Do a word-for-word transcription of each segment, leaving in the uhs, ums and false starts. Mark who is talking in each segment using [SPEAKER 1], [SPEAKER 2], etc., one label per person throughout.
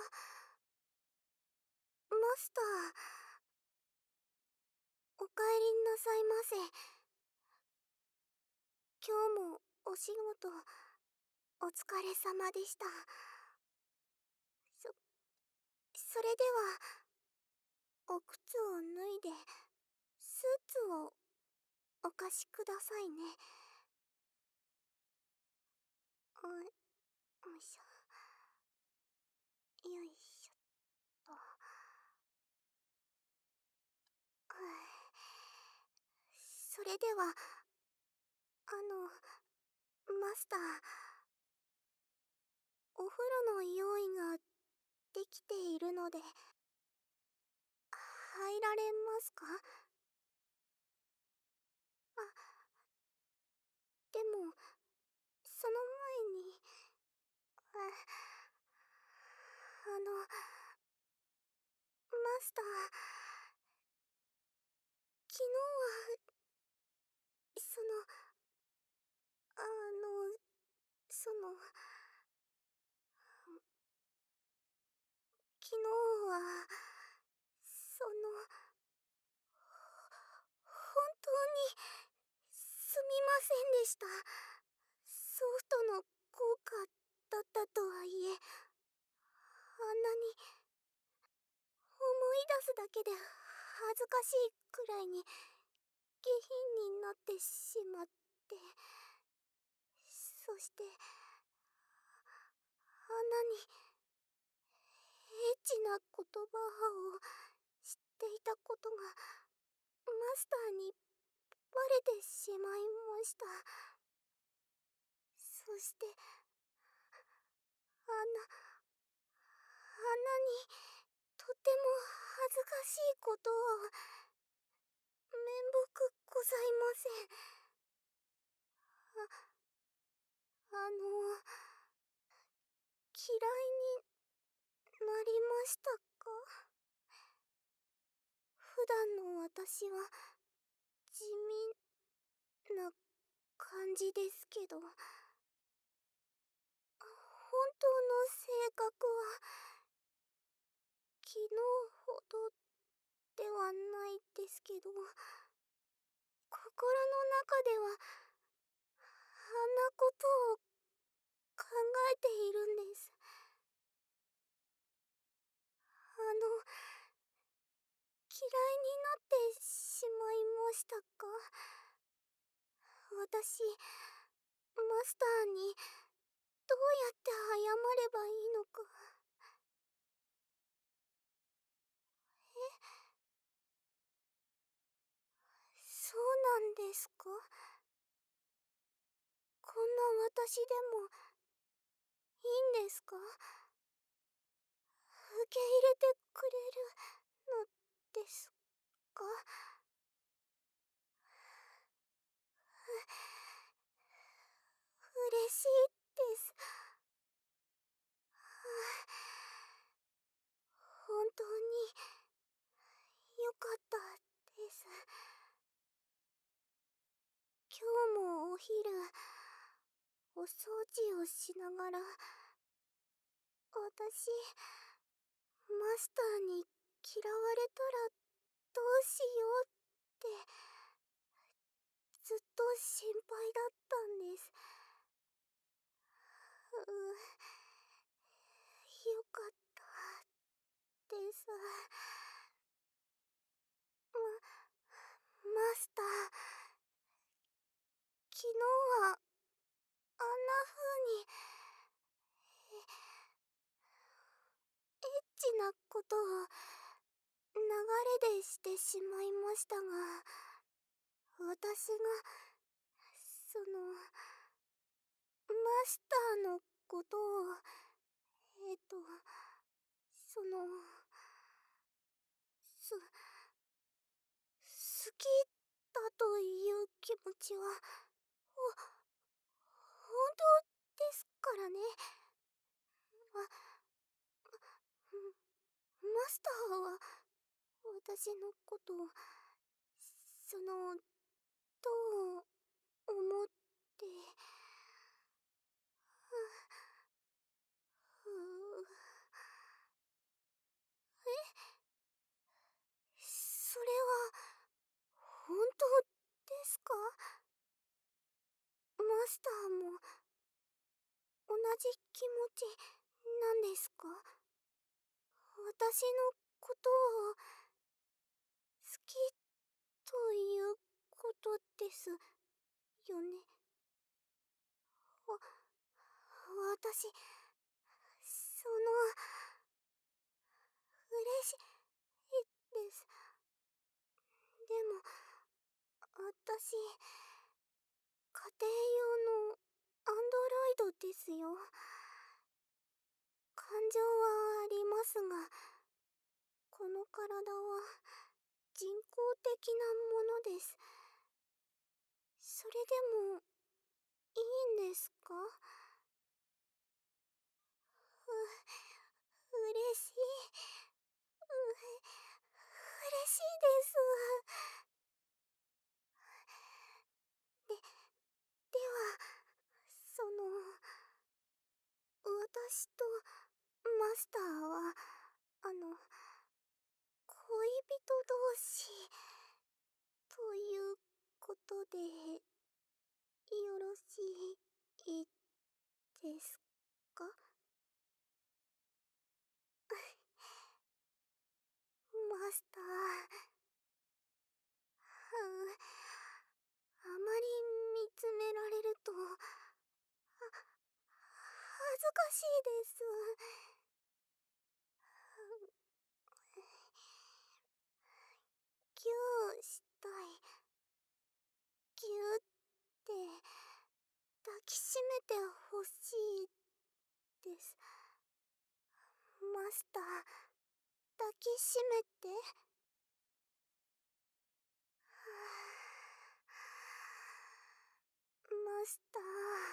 [SPEAKER 1] マスター、おかえりなさいませ。今日もお仕事お疲れ様でした。そそれではお靴を脱いでスーツをお貸しくださいね。およいしょ、よいしょっと。はい。それではあのマスター、お風呂の用意ができているので入られますか？あ、でもその前に、あ、あのマスター、昨日はそのあのその昨日はその本当にすみませんでした。ソフトの効果だったとはいえ、あんなに思い出すだけで恥ずかしいくらいに下品になってしまって、そしてあんなにエッチな言葉を知っていたことがマスターにバレてしまいました。そしてあんなあんなにとても恥ずかしいことを、面目ございません。ああの嫌いになりましたか？普段の私は地味な感じですけど、本当の性格は昨日ほどではないですけど、心の中ではあんなことを考えているんです。あの嫌いになってしまいましたか？私マスターにどうやって謝ればいいのか。え、そうなんですか？こんな私でもいいんですか？受け入れてくれるのですか？嬉しいです。本当によかったです。今日もお昼お掃除をしながら、私マスターに嫌われたらどうしようってずっと心配だったんです。うう、よかったです。ま、マスター、昨日はあんな風にエッチなことを流れでしてしまいましたが、私がそのマスターのことをえっとそのす好きだという気持ちはほ本当ですからね。あ、マスターは私のことをそのどう思って。ふうか？マスターも同じ気持ちなんですか？私のことを好きということですよね。わ、私、その、嬉しいです。でも、私、家庭用のアンドロイドですよ。感情はありますが、この体は人工的なものです。それでもいいんですか？う、嬉しい。う、嬉しいです。で、では、その、私とマスターは、あの、恋人同士、ということで、よろしいですか？マスター、うん、あまり見つめられると、は、恥ずかしいです。ギューしたい。ギューって抱きしめてほしいです。マスター、抱きしめて。マスター、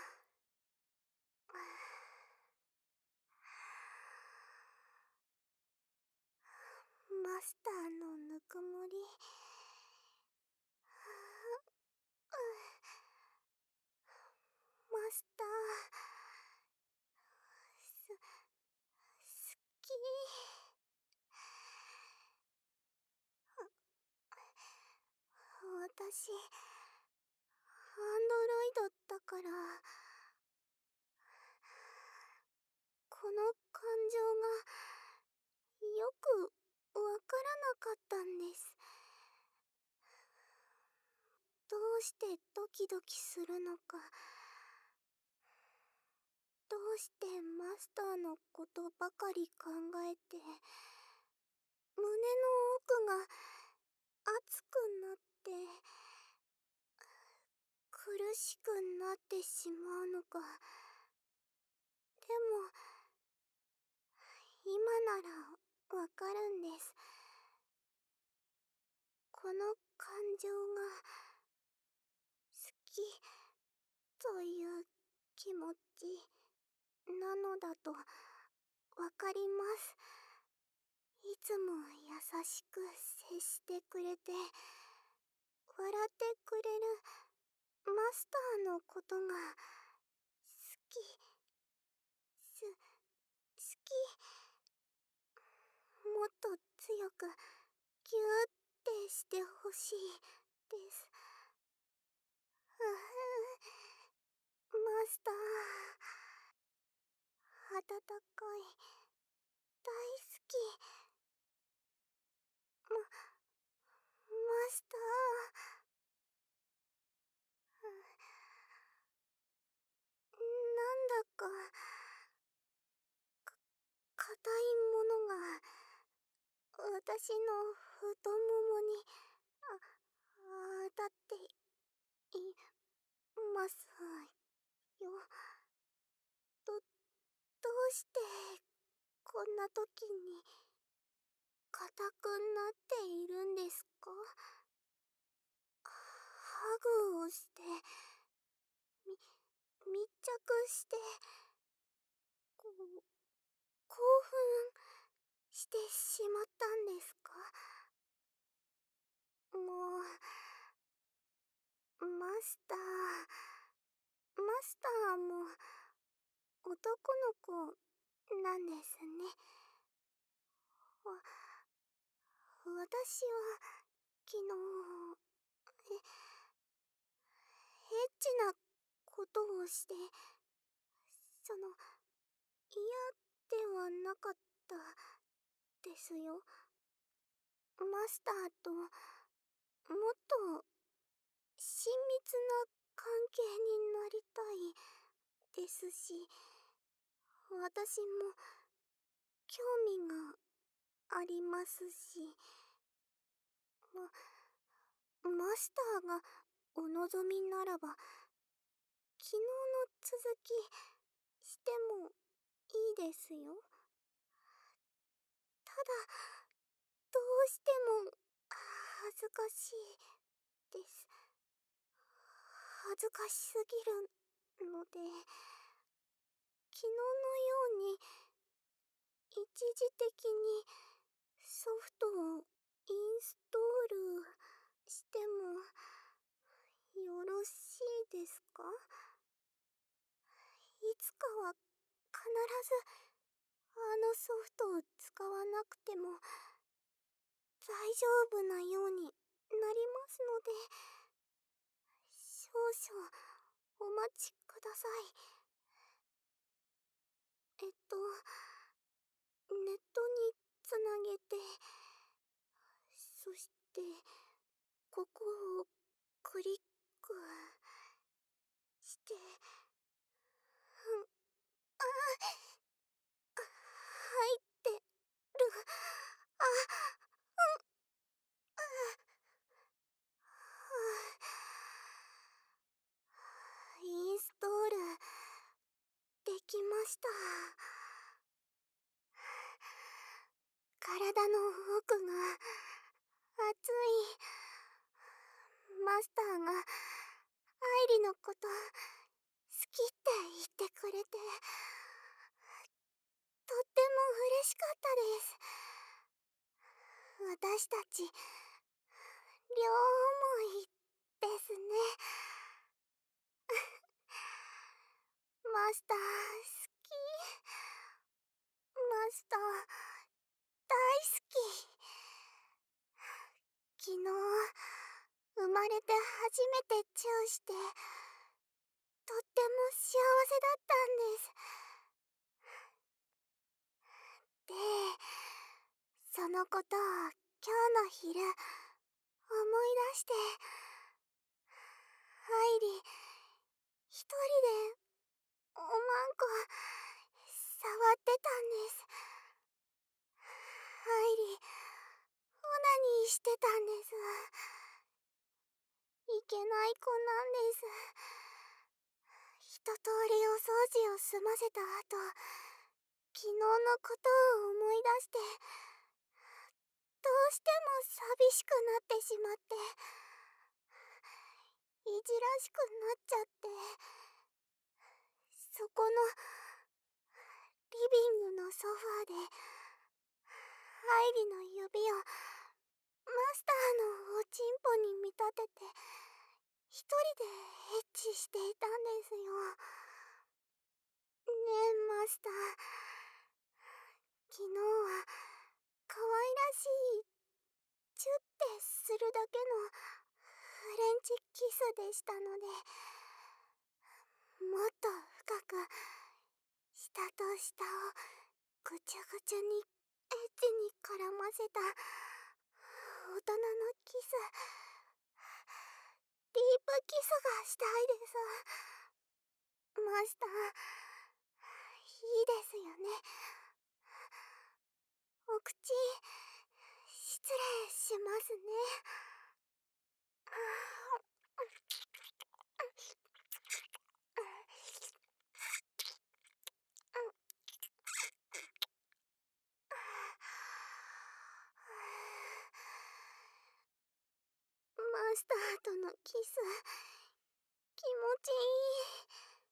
[SPEAKER 1] マスターのぬくもり、マスター、す、好き。私、アンドロイドだから、この感情がよくわからなかったんです。どうしてドキドキするのか、どうしてマスターのことばかり考えて、胸の奥が熱くなって、苦しくなってしまうのか。でも、今ならわかるんです。この感情が好きという気持ちなのだとわかります。いつも優しく接してくれて、笑ってくれるマスターのことが好き、す、好き。もっと強くギューってしてほしいです。うふ、マスター、温かい、大好き。ま、マスター、なんだか、か、硬いものが、私の太ももに、あ、当たっていますよ。ど、どうして、こんな時に、硬くなっているんですか？ハグをして、み、密着して、こう、興奮してしまったんですか？もう、マスター、マスターも男の子なんですね。わ、私は昨日、え、 エッチなことをして、その、嫌ではなかったですよ。マスターともっと親密な関係になりたいですし、私も興味がありますし、ま、マスターがお望みならば、昨日の続きしてもいいですよ。ただ、どうしても恥ずかしいです。恥ずかしすぎるので、昨日のように一時的にソフトをインストールしてもよろしいですか？いつかは必ずあのソフトを使わなくても大丈夫なようになりますので、少々お待ちください。えっと、ネットにつなげて、そして、ここをクリックして、うん、あ、入ってる。あ、うん、あ、インストールできました。体の奥が熱い。マスターが愛理のこと好きって言ってくれて、とっても嬉しかったです。私たち両思いですね。マスター好き。マスター大好き。昨日生まれて初めてチューして、とっても幸せだったんです。で、そのことを今日の昼思い出して、愛理一人でおまんこ触ってたんです。愛理オナニーしてたんです。いけない子なんです。一通りお掃除を済ませた後、昨日のことを思い出して、どうしても寂しくなってしまって、いじらしくなっちゃって、そこのリビングのソファーで愛理の指をマスターのおちんぽに見立てて一人でエッチしていたんですよ。ねえマスター、昨日は可愛らしいチュッてするだけのフレンチキスでしたので、もっと深く下と下をぐちゅぐちゅにエッチに絡ませた大人のキス、ディープキスがしたいです。マスター、いいですよね。お口失礼しますね。マスターとのキス気持ちいい。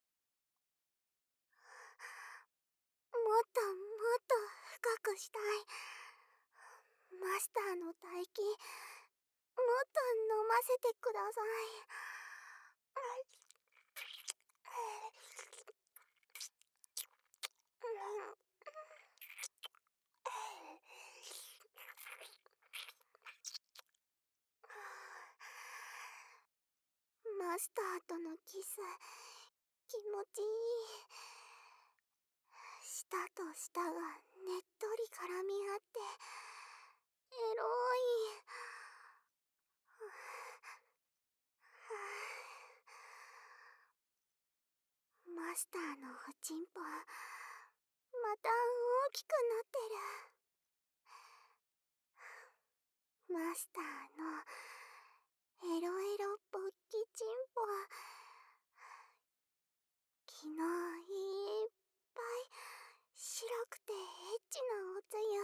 [SPEAKER 1] もっともっと深くしたい。マスターの唾液もっと飲ませてください。ママスターとのキス気持ちいい。舌と舌がねっとり絡み合ってエロい。マスターのおちんぽまた大きくなってる。マスターのエロエロ勃起ちんぽ昨日いっぱい白くてエッチなおつゆ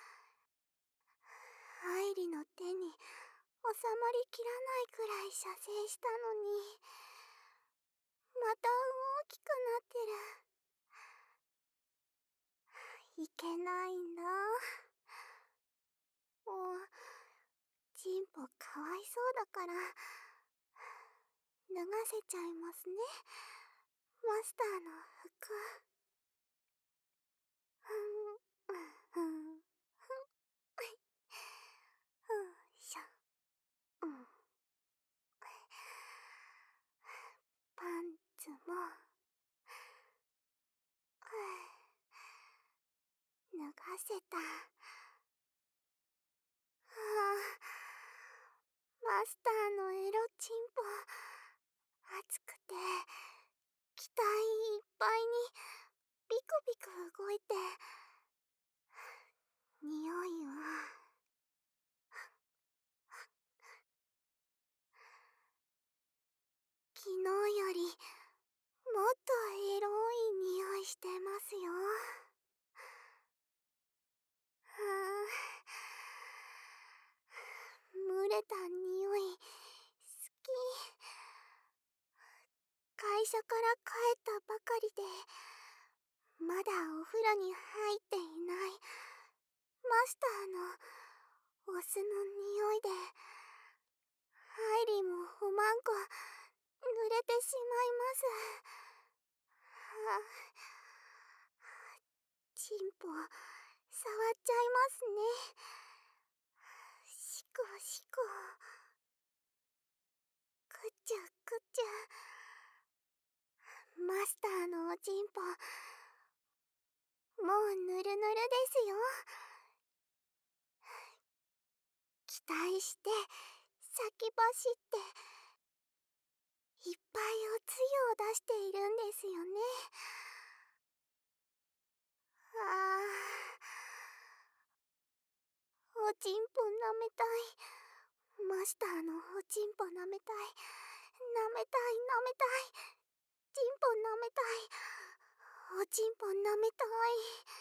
[SPEAKER 1] 愛理の手に収まりきらないくらい射精したのにまた大きくなってる。いけないんだ。もうチンポかわいそうだから脱がせちゃいますね、マスターの服。ふんふんふんふんしょ。うんパンツも脱がせた。ああ、マスターのエロチンポ熱くて気体いっぱいにビクビク動いて匂いは昨日よりもっとエロい匂いしてますよ。はあ、蒸れた匂い好き。会社から帰ったばかりでまだお風呂に入っていないマスターのお酢の匂いでハイリーもおまんこ濡れてしまいます。はあ、チンポ触っちゃいますね。シコシコくちゅくちゅ。マスターのおちんぽもうぬるぬるですよ。期待して先走っていっぱいおつゆを出しているんですよね。ああ、おちんぽ舐めたい。マスターのおちんぽ舐めたい。舐めたい舐めたい。ちんぽ舐めたい。おちんぽ舐めたい。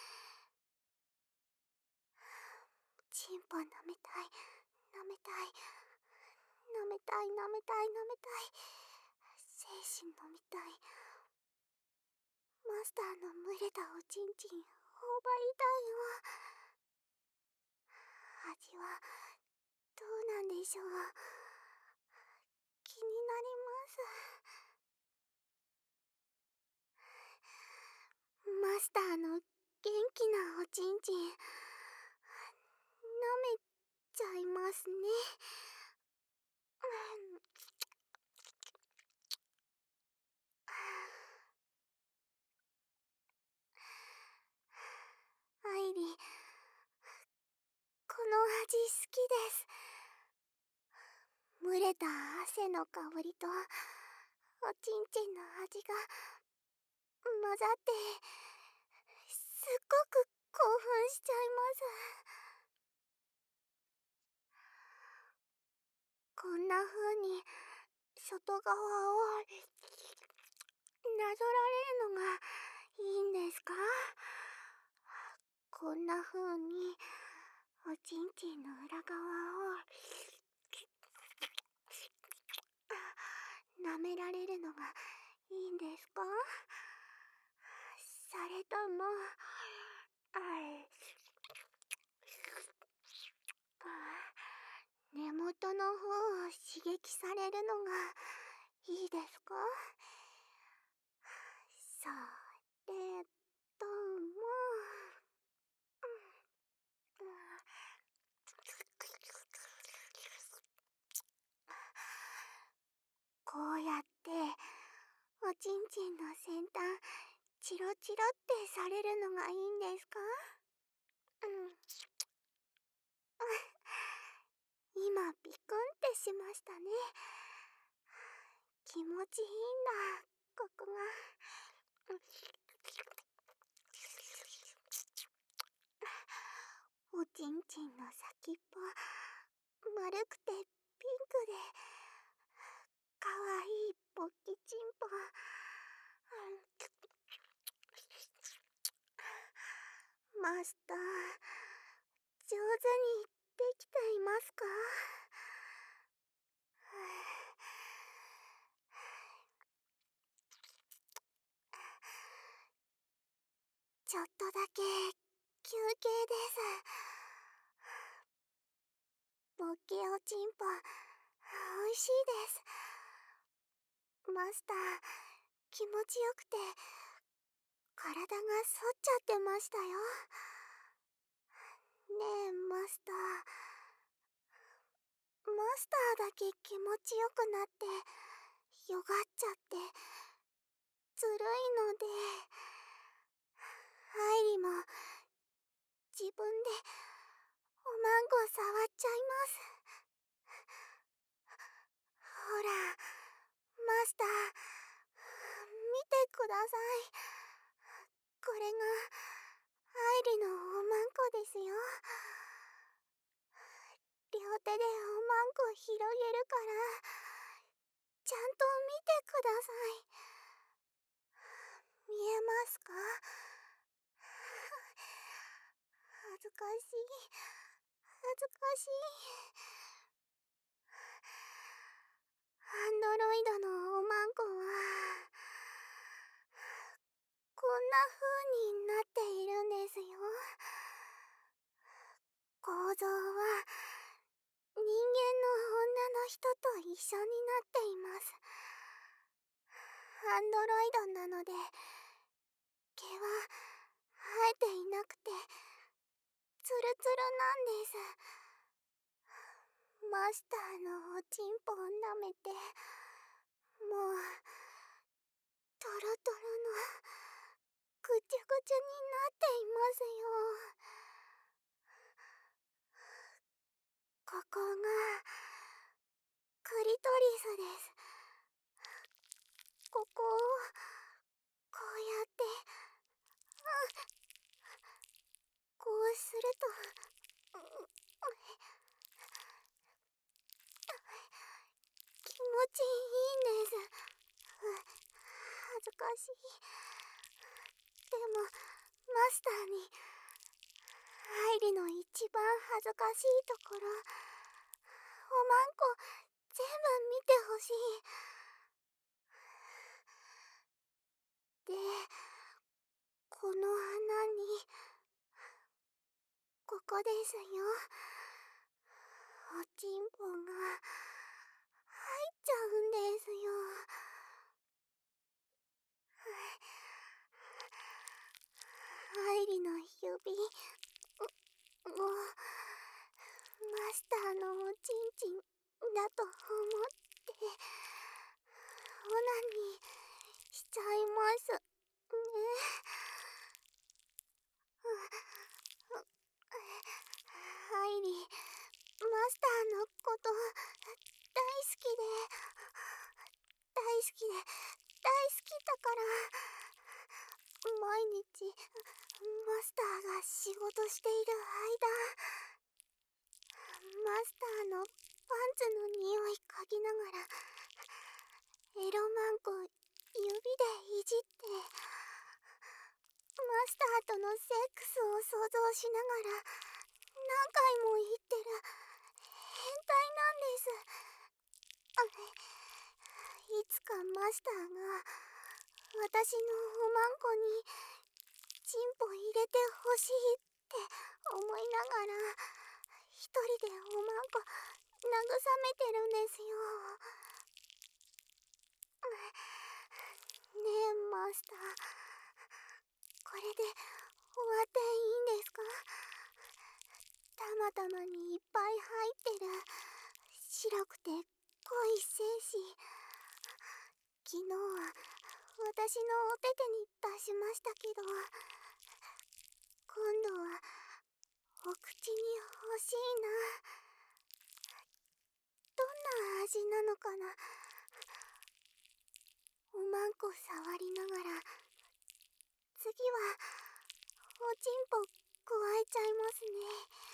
[SPEAKER 1] ちんぽ舐めたい舐めたい舐めたい舐めたい舐めたい。精子飲みたい。マスターの蒸れたおちんちん頬張りたいわ。味はどうなんでしょう。気になります。マスターの元気なおちんちん舐めちゃいますね。アイリ、この味好きです。蒸れた汗の香りとおちんちんの味が混ざってすっごく興奮しちゃいます。こんな風に外側をなぞられるのがいいんですか？こんな風におちんちんの裏側を舐められるのがいいんですか？それとも根元の方を刺激されるのがいいですか？それともこうやっちんちんの先端チロチロってされるのがいいんですか？うん。今ピクンってしましたね。気持ちいいんだ、ここが。おちんちんの先っぽ丸くてピンクでかわいいポッキチンポ。マスター、上手にできていますか？ちょっとだけ休憩です。ポッキおちんぽおいしいです。マスター、気持ちよくて体が反っちゃってましたよ。ねえマスター、マスターだけ気持ちよくなってよがっちゃってずるいので、ハイリも自分でおまんこ触っちゃいます。ほらマスター、見てください。これがハイリのおまんこですよ。両手でおまんこ広げるからちゃんと見てください。見えますか？恥ずかしい、恥ずかしい。アンドロイドのおまんこはこんな風になっているんですよ。構造は人間の女の人と一緒になっています。アンドロイドなので毛は生えていなくてツルツルなんです。マスターのおちんぽを舐めてもうトロトロのぐちゅぐちゅになっていますよ。ここがクリトリスです。ここをこうやって、うん、こうすると、うん、気持ちいいんです。恥ずかしい。でもマスターにハイリの一番恥ずかしいところ、おまんこ全部見てほしい。で、この穴にここですよ。おちんぽが入っちゃうんですよ。ハイリの指もうマスターのおちんちんだと思ってオナニーしちゃいますね。ハイリ、マスターのこと大好きで大好きで大好きだから毎日マスターが仕事している間、マスターのパンツの匂い嗅ぎながらエロマンコ指でいじってマスターとのセックスを想像しながら何回も言ってる変態なんです。あれ、いつかマスターが私のおまんこにチンポ入れてほしいって思いながら一人でおまんこ慰めてるんですよ。ねえマスター、これで終わっていいんですか？たまたまにいっぱい入ってる白くて濃い精子、昨日は私のお手手に出しましたけど、今度はお口に欲しいな。どんな味なのかな。おまんこ触りながら、次はおちんぽくわえちゃいますね。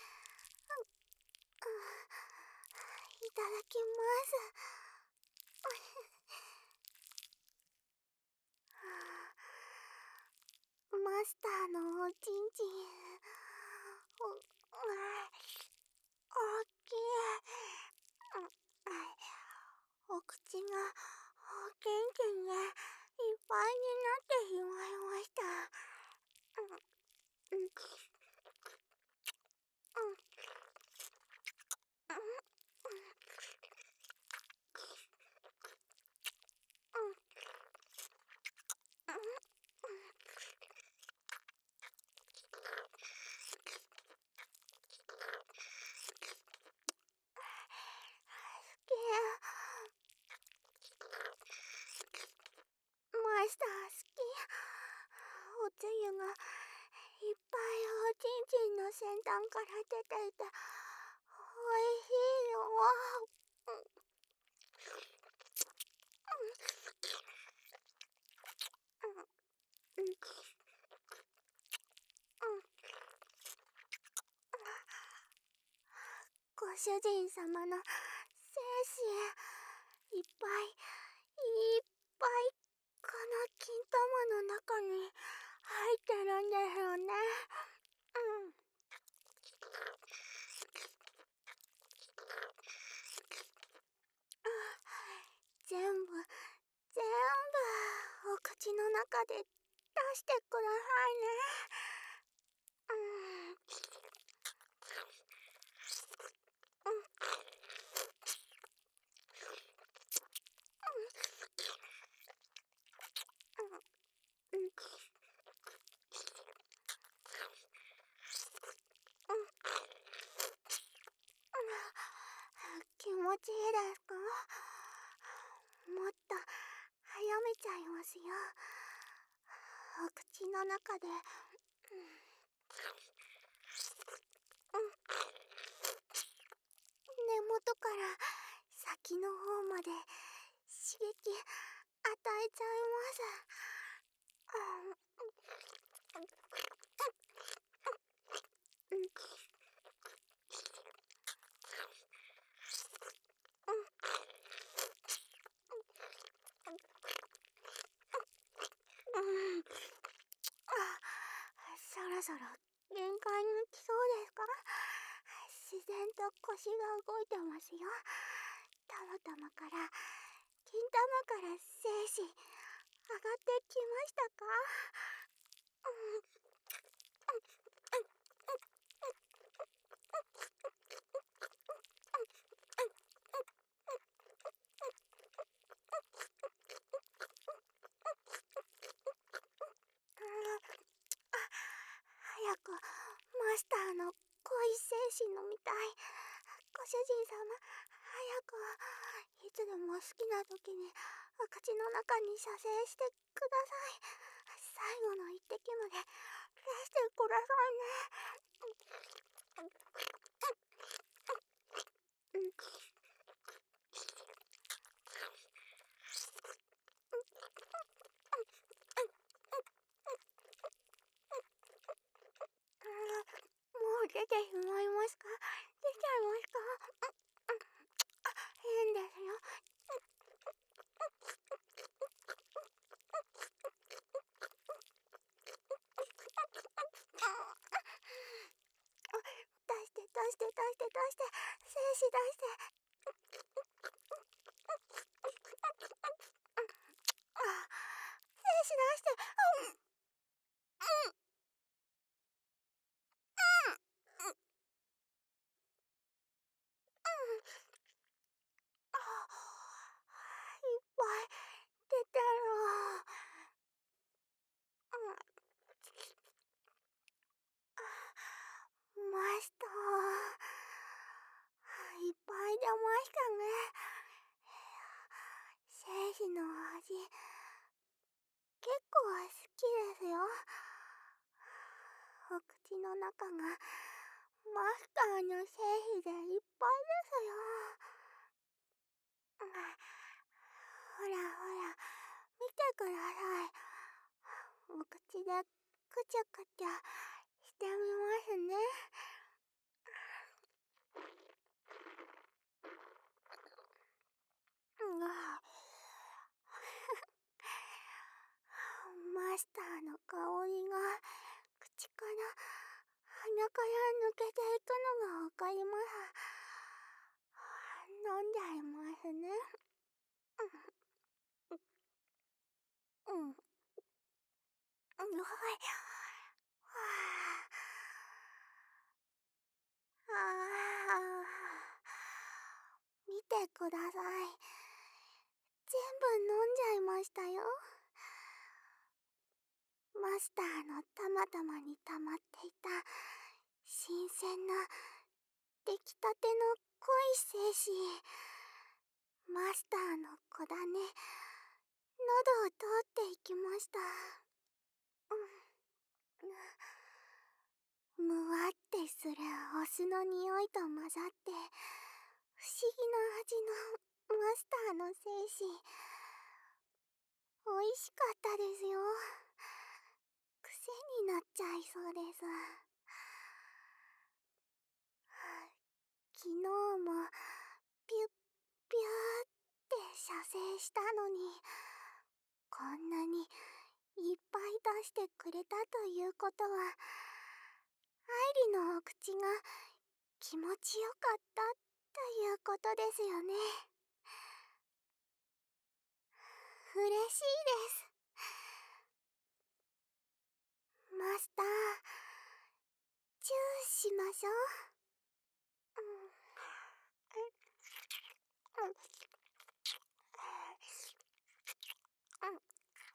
[SPEAKER 1] うん、いただきます。マスターのおちんちん、お、大きい。お口が元気にいっぱいになってしまいました。うん、うん、うん、マスター好き。おつゆがいっぱいおちんちんの先端から出ていて、おいしいよ。ご主人様の精子、いっぱいいっぱいこの金玉の中に入ってるんですよね。うん。全部全部お口の中で出してくださいね。うん。うん。うん。うん。気持ちいいですか？もっと早めちゃいますよ。お口の中で、うん、根元から先の方まで刺激与えちゃいます。うん、うん、うん。あ、そろそろ限界に来そうですか？自然と腰が動いてますよ。玉玉から、金玉から精子、上がってきましたか？うん、早くマスターの濃い精子飲みたい。ご主人様、早く、いつでも好きな時にお口の中に射精してください。最後の一滴まで出してくださいね。うん、うん、もう出てしまいますか？出ちゃいますか？変ですよ。出して出して出して出して、精子出して。あ、精子出して。うん、うん、うん、うん。あ、いっぱい出てる。うん。マスター、いっぱい出ましたね。精子の味、 構好きですよ。お口の中がマスターの精子でいっぱいですよ。ほらほら、見てください。お口でくちゃくちゃしてみますね。マスターの香りが口から鼻から抜けていくのがわかります。飲んじゃいますね。うん。うん。うん。はい。ああ。見てください。全部飲んじゃいましたよ。マスターのたまたまに溜まっていた新鮮な出来たての濃い精子。マスターの子だね、喉を通っていきました。うん、むわってするお酢の匂いと混ざって不思議な味のマスターの精子。美味しかったですよ。癖になっちゃいそうです。昨日もピュッピューって射精したのに、こんなにいっぱい出してくれたということは、愛理のお口が気持ちよかったということですよね。嬉しいです。マスター、チューしましょう。うん。うん。うん。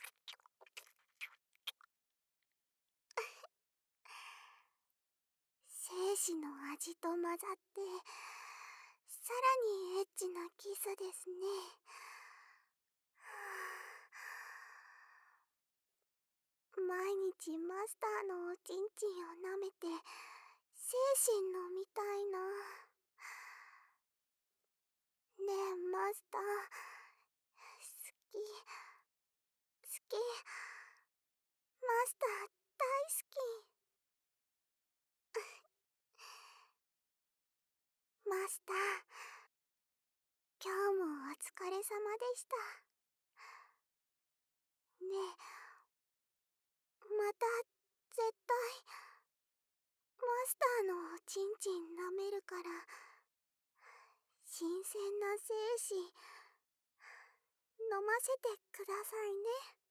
[SPEAKER 1] 精子の味と混ざって、さらにエッチなキスですね。毎日マスターのおちんちんを舐めて精神飲みたいな。ねえマスター、好き好き、マスター大好き。マスター、今日もお疲れ様でした。ねえ、また絶対マスターのおちんちん舐めるから、新鮮な精子飲ませてくださいね。